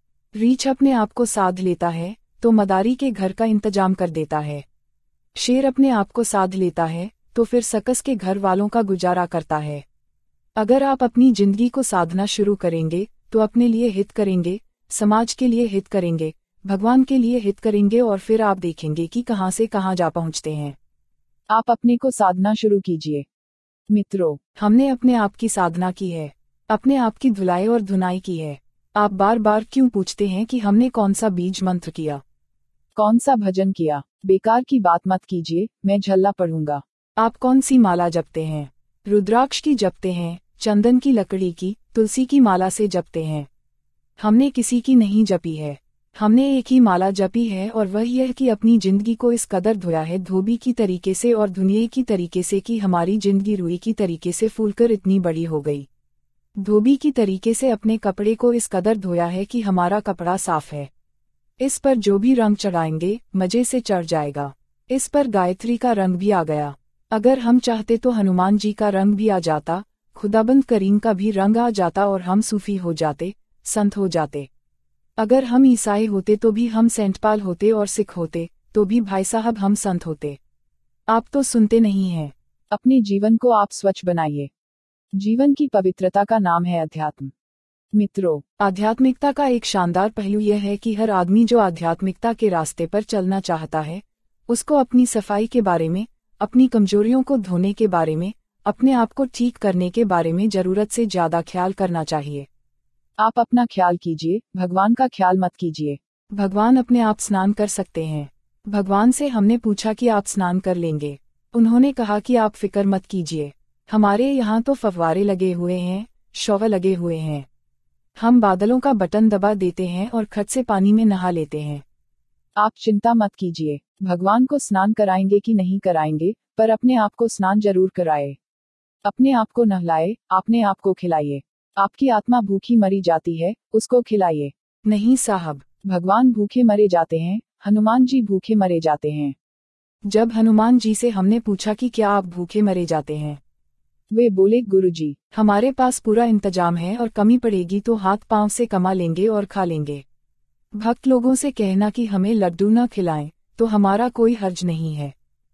रीछ अपने आप को साध लेता है तो मदारी के घर का इंतजाम कर देता है। शेर अपने आप को साध लेता है तो फिर सकस के घर वालों का गुजारा करता है। अगर आप अपनी जिंदगी को साधना शुरू करेंगे तो अपने लिए हित करेंगे, समाज के लिए हित करेंगे, भगवान के लिए हित करेंगे, और फिर आप देखेंगे कि कहां से कहां जा पहुंचते हैं। आप अपने को साधना शुरू कीजिए। मित्रों, हमने अपने आप की साधना की है, अपने आप की धुलाई और धुनाई की है। आप बार बार क्यों पूछते हैं कि हमने कौन सा बीज मंत्र किया, कौन सा भजन किया? बेकार की बात मत कीजिए, मैं झल्ला पढ़ूंगा। आप कौन सी माला जपते हैं? रुद्राक्ष की जपते हैं, चंदन की लकड़ी की, तुलसी की माला से जपते हैं। हमने किसी की नहीं जपी है, हमने एक ही माला जपी है, और वह यह कि अपनी जिंदगी को इस कदर धोया है धोबी की तरीके से और धुनिये की तरीके से कि हमारी जिंदगी रुई की तरीके से फूलकर इतनी बड़ी हो गई। धोबी की तरीके से अपने कपड़े को इस कदर धोया है कि हमारा कपड़ा साफ है। इस पर जो भी रंग चढ़ाएंगे मजे से चढ़ जाएगा। इस पर गायत्री का रंग भी आ गया। अगर हम चाहते तो हनुमान जी का रंग भी आ जाता, खुदाबंद करीम का भी रंग आ जाता, और हम सूफी हो जाते, संत हो जाते। अगर हम ईसाई होते तो भी हम सेंट पाल होते, और सिख होते तो भी भाई साहब हम संत होते। आप तो सुनते नहीं हैं। अपने जीवन को आप स्वच्छ बनाइए। जीवन की पवित्रता का नाम है अध्यात्म। मित्रों, आध्यात्मिकता का एक शानदार पहलू यह है कि हर आदमी जो आध्यात्मिकता के रास्ते पर चलना चाहता है, उसको अपनी सफाई के बारे में, अपनी कमजोरियों को धोने के बारे में, अपने आप को ठीक करने के बारे में जरूरत से ज्यादा ख्याल करना चाहिए। आप अपना ख्याल कीजिए, भगवान का ख्याल मत कीजिए। भगवान अपने आप स्नान कर सकते हैं। भगवान से हमने पूछा कि आप स्नान कर लेंगे। उन्होंने कहा कि आप फिक्र मत कीजिए, हमारे यहाँ तो फव्वारे लगे हुए हैं, शॉवर लगे हुए हैं। हम बादलों का बटन दबा देते हैं और खट से पानी में नहा लेते हैं। आप चिंता मत कीजिए, भगवान को स्नान कराएंगे कि नहीं कराएंगे, पर अपने आप को स्नान जरूर कराए। अपने आप को नहलाए, अपने आप को खिलाइए। आपकी आत्मा भूखी मरी जाती है, उसको खिलाइए। नहीं साहब, भगवान भूखे मरे जाते हैं, हनुमान जी भूखे मरे जाते हैं। जब हनुमान जी से हमने पूछा कि क्या आप भूखे मरे जाते हैं, वे बोले, गुरुजी, हमारे पास पूरा इंतजाम है और कमी पड़ेगी तो हाथ पांव से कमा लेंगे और खा लेंगे। भक्त लोगों से कहना कि हमें लड्डू न खिलाएं, तो हमारा कोई हर्ज नहीं है।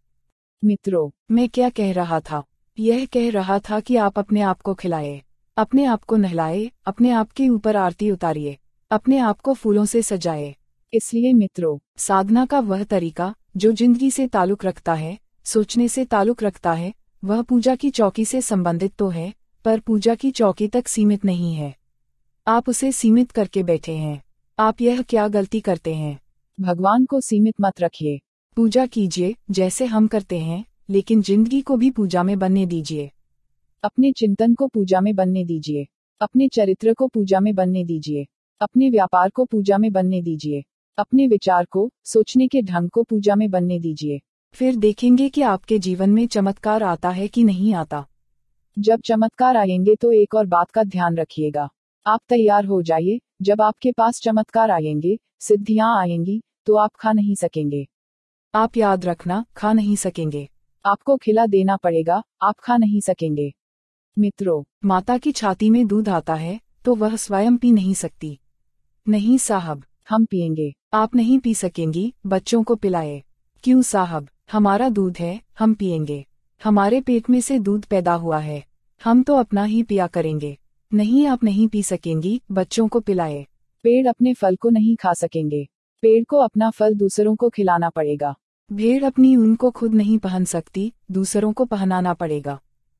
मित्रों, मैं क्या कह रहा था? यह कह रहा था कि आप अपने आप को खिलाए, अपने आप को नहलाए, अपने आप के ऊपर आरती उतारिए, अपने आप को फूलों से सजाए। इसलिए मित्रों, साधना का वह तरीका जो जिंदगी से ताल्लुक रखता है, सोचने से ताल्लुक रखता है, वह पूजा की चौकी से संबंधित तो है, पर पूजा की चौकी तक सीमित नहीं है। आप उसे सीमित करके बैठे हैं। आप यह क्या गलती करते हैं? भगवान को सीमित मत रखिए। पूजा कीजिए जैसे हम करते हैं, लेकिन जिंदगी को भी पूजा में बनने दीजिए। अपने चिंतन को पूजा में बनने दीजिए। अपने चरित्र को पूजा में बनने दीजिए। अपने व्यापार को पूजा में बनने दीजिए। अपने विचार को, सोचने के ढंग को पूजा में बनने दीजिए। फिर देखेंगे कि आपके जीवन में चमत्कार आता है कि नहीं आता। जब चमत्कार आएंगे तो एक और बात का ध्यान रखिएगा। आप तैयार हो जाइए, जब आपके पास चमत्कार आएंगे, सिद्धियां आएंगी, तो आप खा नहीं सकेंगे। आप याद रखना, खा नहीं सकेंगे। आपको खिला देना पड़ेगा, आप खा नहीं सकेंगे। मित्रों, माता की छाती में दूध आता है, तो वह स्वयं पी नहीं सकती। नहीं साहब, हम पिएंगे। आप नहीं पी सकेंगी, बच्चों को पिलाए। क्यों साहब, हमारा दूध है, हम पिएंगे। हमारे पेट में से दूध पैदा हुआ है, हम तो अपना ही पिया करेंगे। नहीं, आप नहीं पी सकेंगी, बच्चों को पिलाए। पेड़ अपने फल को नहीं खा सकेंगे, पेड़ को अपना फल दूसरों को खिलाना पड़ेगा। भेड़ अपनी ऊन को खुद नहीं पहन सकती, दूसरों को पहनाना पड़ेगा।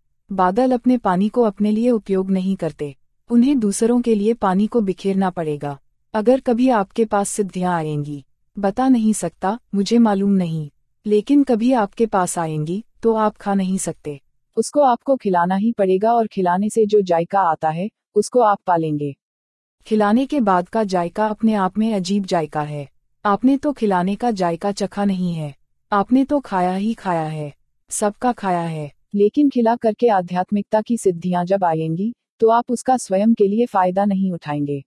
बादल अपने पानी को अपने लिए उपयोग नहीं करते, उन्हें दूसरों के लिए पानी को बिखेरना पड़ेगा। अगर कभी आपके पास सिद्धियां आएंगी, बता नहीं सकता, मुझे मालूम नहीं, लेकिन कभी आपके पास आएंगी तो आप खा नहीं सकते। उसको आपको खिलाना ही पड़ेगा, और खिलाने से जो जायका आता है, उसको आप पालेंगे। खिलाने के बाद का जायका अपने आप में अजीब जायका है। आपने तो खिलाने का जायका चखा नहीं है, आपने तो खाया ही खाया है, सबका खाया है। लेकिन खिला करके आध्यात्मिकता की सिद्धियां जब आएंगी, तो आप उसका स्वयं के लिए फायदा नहीं उठाएंगे।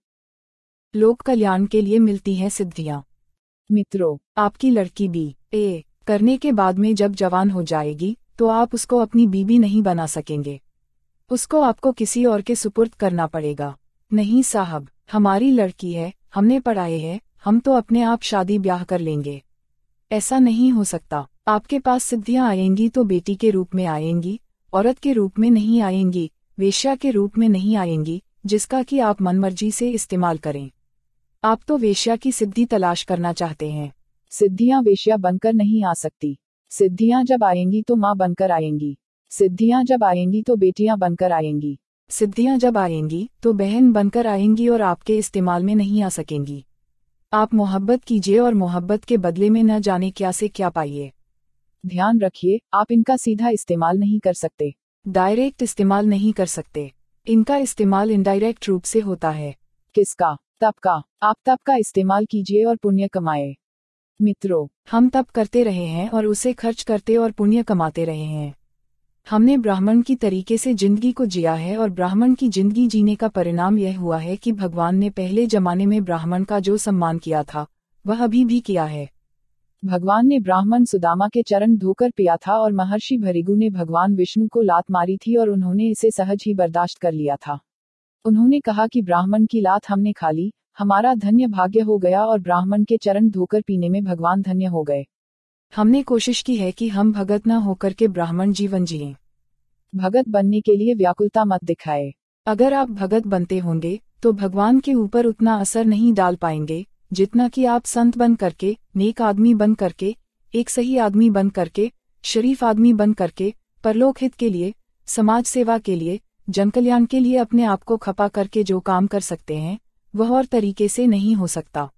लोक कल्याण के लिए मिलती हैं सिद्धियां। मित्रों, आपकी लड़की बी ए करने के बाद में जब जवान हो जाएगी, तो आप उसको अपनी बीबी नहीं बना सकेंगे, उसको आपको किसी और के सुपुर्द करना पड़ेगा। नहीं साहब, हमारी लड़की है, हमने पढ़ाए है, हम तो अपने आप शादी ब्याह कर लेंगे। ऐसा नहीं हो सकता। आपके पास सिद्धियां आएंगी तो बेटी के रूप में आएंगी, औरत के रूप में नहीं आएंगी, वेश्या के रूप में नहीं आएंगी, जिसका कि आप मनमर्जी से इस्तेमाल करें। आप तो वेश्या की सिद्धि तलाश करना चाहते हैं। सिद्धियां वेश्या बनकर नहीं आ सकती। सिद्धियां जब आएंगी तो माँ बनकर आएंगी। सिद्धियां जब आएंगी तो बेटियां बनकर आएंगी। सिद्धियां जब आएंगी तो बहन बनकर आएंगी और आपके इस्तेमाल में नहीं आ सकेंगी। आप मोहब्बत कीजिए और मोहब्बत के बदले में न जाने क्या से क्या पाइए। ध्यान रखिए, आप इनका सीधा इस्तेमाल नहीं कर सकते, डायरेक्ट इस्तेमाल नहीं कर सकते। इनका इस्तेमाल इनडायरेक्ट रूप से होता है। किसका? तप का। आप तप का इस्तेमाल कीजिए और पुण्य कमाए। मित्रों, हम तप करते रहे हैं और उसे खर्च करते और पुण्य कमाते रहे हैं। हमने ब्राह्मण की तरीके से जिंदगी को जिया है, और ब्राह्मण की जिंदगी जीने का परिणाम यह हुआ है कि भगवान ने पहले जमाने में ब्राह्मण का जो सम्मान किया था, वह अभी भी किया है। भगवान ने ब्राह्मण सुदामा के चरण धोकर पिया था, और महर्षि भृगु ने भगवान विष्णु को लात मारी थी, और उन्होंने इसे सहज ही बर्दाश्त कर लिया था। उन्होंने कहा कि ब्राह्मण की लात हमने खा ली, हमारा धन्य भाग्य हो गया, और ब्राह्मण के चरण धोकर पीने में भगवान धन्य हो गए। हमने कोशिश की है कि हम भगत न होकर के ब्राह्मण जीवन जिएं। भगत बनने के लिए व्याकुलता मत दिखाए। अगर आप भगत बनते होंगे तो भगवान के ऊपर उतना असर नहीं डाल पाएंगे जितना कि आप संत बन करके, नेक आदमी बन करके, एक सही आदमी बन करके, शरीफ आदमी बन करके, परलोक हित के लिए, समाज सेवा के लिए, जनकल्याण के लिए अपने आप को खपा करके जो काम कर सकते हैं वह और तरीके से नहीं हो सकता।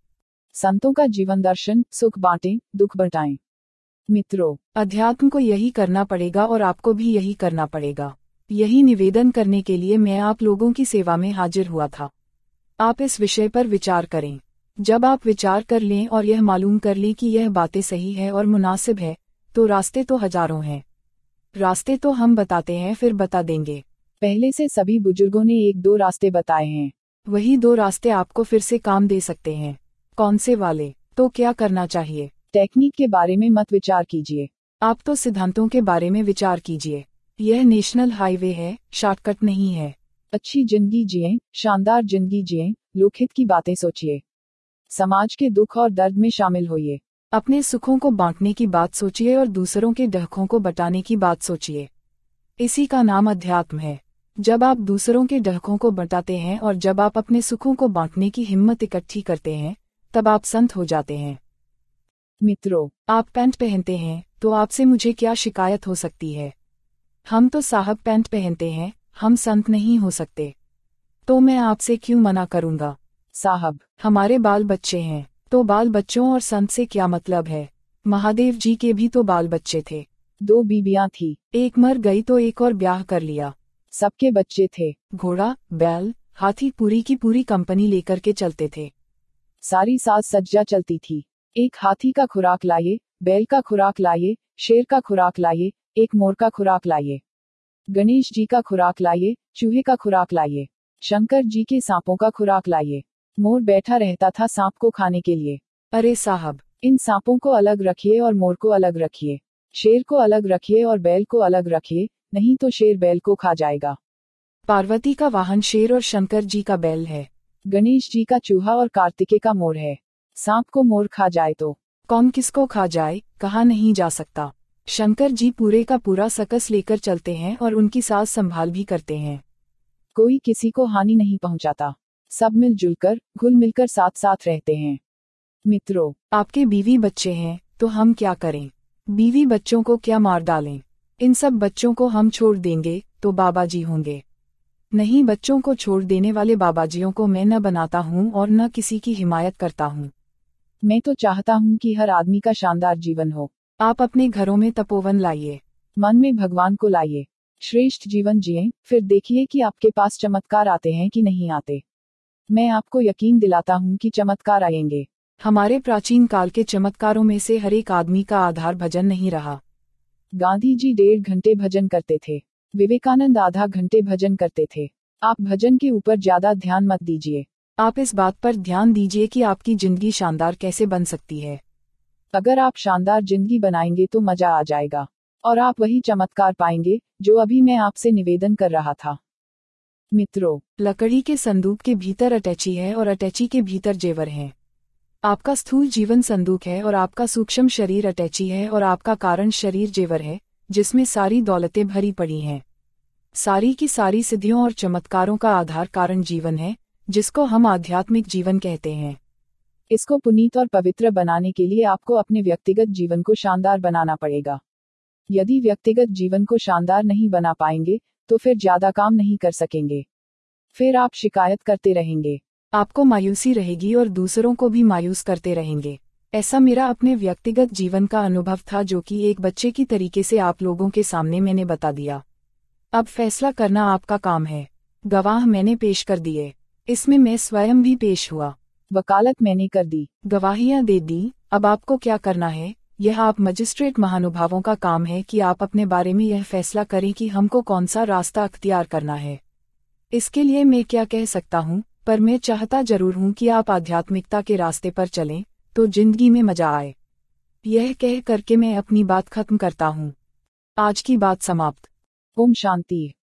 संतों का जीवन दर्शन, सुख बांटें, दुख बटाएं। मित्रों, अध्यात्म को यही करना पड़ेगा और आपको भी यही करना पड़ेगा। यही निवेदन करने के लिए मैं आप लोगों की सेवा में हाजिर हुआ था। आप इस विषय पर विचार करें। जब आप विचार कर लें और यह मालूम कर लें कि यह बातें सही है और मुनासिब है, तो रास्ते तो हजारों हैं। रास्ते तो हम बताते हैं, फिर बता देंगे। पहले से सभी बुजुर्गों ने एक दो रास्ते बताए हैं। वही दो रास्ते आपको फिर से काम दे सकते हैं। कौन से वाले? तो क्या करना चाहिए? टेक्निक के बारे में मत विचार कीजिए। आप तो सिद्धांतों के बारे में विचार कीजिए। यह नेशनल हाईवे है, शॉर्टकट नहीं है। अच्छी जिंदगी जिएं, शानदार जिंदगी जिएं, लोकहित की बातें सोचिए। समाज के दुख और दर्द में शामिल होइए। अपने सुखों को बांटने की बात सोचिए और दूसरों के डहकों को बटाने की बात सोचिए। इसी का नाम अध्यात्म है। जब आप दूसरों के डहकों को बटाते हैं और जब आप अपने सुखों को बांटने की हिम्मत इकट्ठी करते हैं, तब आप संत हो जाते हैं। मित्रों, आप पैंट पहनते हैं तो आपसे मुझे क्या शिकायत हो सकती है? हम तो साहब पैंट पहनते हैं, हम संत नहीं हो सकते। तो मैं आपसे क्यों मना करूंगा? साहब, हमारे बाल बच्चे हैं, तो बाल बच्चों और संत से क्या मतलब है? महादेव जी के भी तो बाल बच्चे थे। दो बीबियां थी, एक मर गई तो एक और ब्याह कर लिया। सबके बच्चे थे। घोड़ा, बैल, हाथी पूरी की पूरी कंपनी लेकर के चलते थे। सारी साज सज्जा चलती थी। एक हाथी का खुराक लाइए, बैल का खुराक लाइए, शेर का खुराक लाइए, एक मोर का खुराक लाइए, गणेश जी का खुराक लाइए, चूहे का खुराक लाइए, शंकर जी के सांपों का खुराक लाइए। मोर बैठा रहता था सांप को खाने के लिए। अरे साहब, इन सांपों को अलग रखिए और मोर को अलग रखिए, शेर को अलग रखिए और बैल को अलग रखिए, नहीं तो शेर बैल को खा जाएगा। पार्वती का वाहन शेर और शंकर जी का बैल है। गणेश जी का चूहा और कार्तिकेय का मोर है। सांप को मोर खा जाए तो कौन किसको खा जाए, कहा नहीं जा सकता। शंकर जी पूरे का पूरा सकस लेकर चलते हैं और उनकी सास संभाल भी करते हैं। कोई किसी को हानि नहीं पहुंचाता। सब मिलजुल कर, घुल मिलकर साथ साथ रहते हैं। मित्रों, आपके बीवी बच्चे हैं, तो हम क्या करें? बीवी बच्चों को क्या मार डालें? इन सब बच्चों को हम छोड़ देंगे तो बाबा जी होंगे। नहीं, बच्चों को छोड़ देने वाले बाबाजियों को मैं न बनाता हूँ और न किसी की हिमायत करता हूँ। मैं तो चाहता हूँ कि हर आदमी का शानदार जीवन हो। आप अपने घरों में तपोवन लाइए, मन में भगवान को लाइए, श्रेष्ठ जीवन जिएं, फिर देखिए कि आपके पास चमत्कार आते हैं कि नहीं आते। मैं आपको यकीन दिलाता हूँ कि चमत्कार आएंगे। हमारे प्राचीन काल के चमत्कारों में से हर एक आदमी का आधार भजन नहीं रहा। गांधी जी डेढ़ घंटे भजन करते थे, विवेकानंद आधा घंटे भजन करते थे। आप भजन के ऊपर ज्यादा ध्यान मत दीजिए। आप इस बात पर ध्यान दीजिए कि आपकी जिंदगी शानदार कैसे बन सकती है। अगर आप शानदार जिंदगी बनाएंगे तो मजा आ जाएगा और आप वही चमत्कार पाएंगे जो अभी मैं आपसे निवेदन कर रहा था। मित्रों, लकड़ी के संदूक के भीतर अटैची है और अटैची के भीतर जेवर हैं। आपका स्थूल जीवन संदूक है और आपका सूक्ष्म शरीर अटैची है और आपका कारण शरीर जेवर है, जिसमें सारी दौलतें भरी पड़ी हैं। सारी की सारी सिद्धियों और चमत्कारों का आधार कारण जीवन है, जिसको हम आध्यात्मिक जीवन कहते हैं। इसको पुनीत और पवित्र बनाने के लिए आपको अपने व्यक्तिगत जीवन को शानदार बनाना पड़ेगा। यदि व्यक्तिगत जीवन को शानदार नहीं बना पाएंगे तो फिर ज्यादा काम नहीं कर सकेंगे। फिर आप शिकायत करते रहेंगे, आपको मायूसी रहेगी और दूसरों को भी मायूस करते रहेंगे। ऐसा मेरा अपने व्यक्तिगत जीवन का अनुभव था, जो कि एक बच्चे की तरीके से आप लोगों के सामने मैंने बता दिया। अब फैसला करना आपका काम है। गवाह मैंने पेश कर दिए, इसमें मैं स्वयं भी पेश हुआ। वकालत मैंने कर दी, गवाहियां दे दी। अब आपको क्या करना है? यह आप मजिस्ट्रेट महानुभावों का काम है कि आप अपने बारे में यह फैसला करें कि हमको कौन सा रास्ता अख्तियार करना है। इसके लिए मैं क्या कह सकता हूँ, पर मैं चाहता जरूर हूँ कि आप आध्यात्मिकता के रास्ते पर चलें, तो जिंदगी में मजा आए। यह कह करके मैं अपनी बात खत्म करता हूँ। आज की बात समाप्त। ओम शांति।